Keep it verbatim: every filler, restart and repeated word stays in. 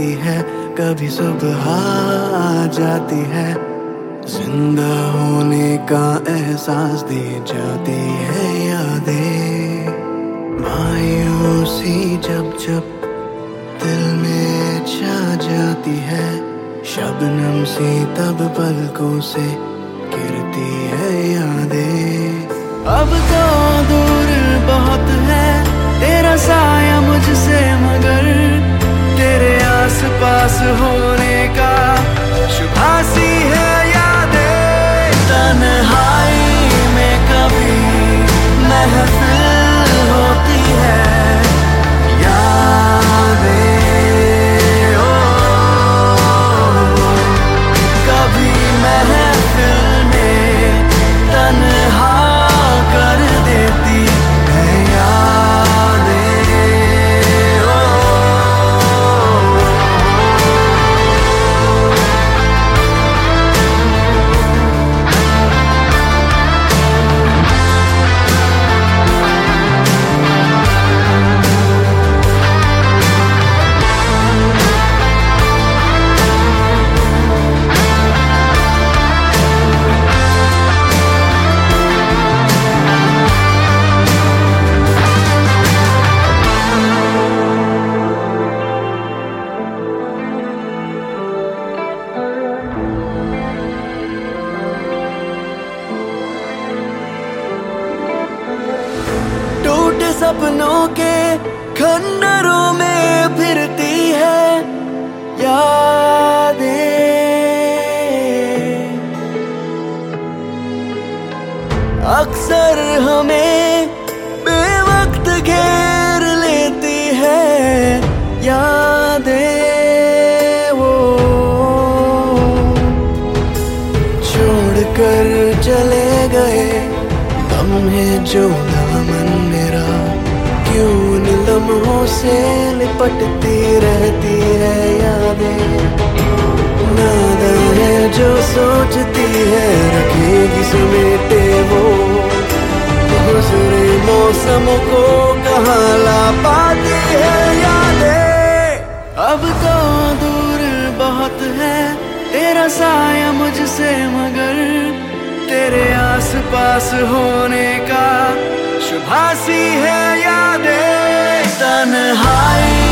जाती है, कभी सुबह आ जाती है। जिंदा होने का एहसास दे जाती है यादें, मायूसी जब जब दिल में छा जाती है। शबनम सी तब पलकों से गिरती है यादें। अब तो दूर बहुत है तेरा साया मुझसे, मगर तेरे आस पास होने का शुभासी है यादें। तन्हाई में कभी महफिल होती है यादें, ओ कभी महफिल में तन्हा कर देती है यादें। सपनों के खंडरों में फिरती है यादें, अक्सर हमें बेवक्त घेर लेती है यादें। वो छोड़कर चले गए लम्हे जो दामन मेरा, क्यों उन लम्हों से लिपटती रहती है यादें। नादा है जो सोचती है रखेगी समेटे वो, गुजरे मौसम को कहाँ ला पाती है यादें। अब तो दूर बहुत है तेरा साया मुझसे, मगर तेरे आस पास होने का शुभासी है यादें। तन्हाई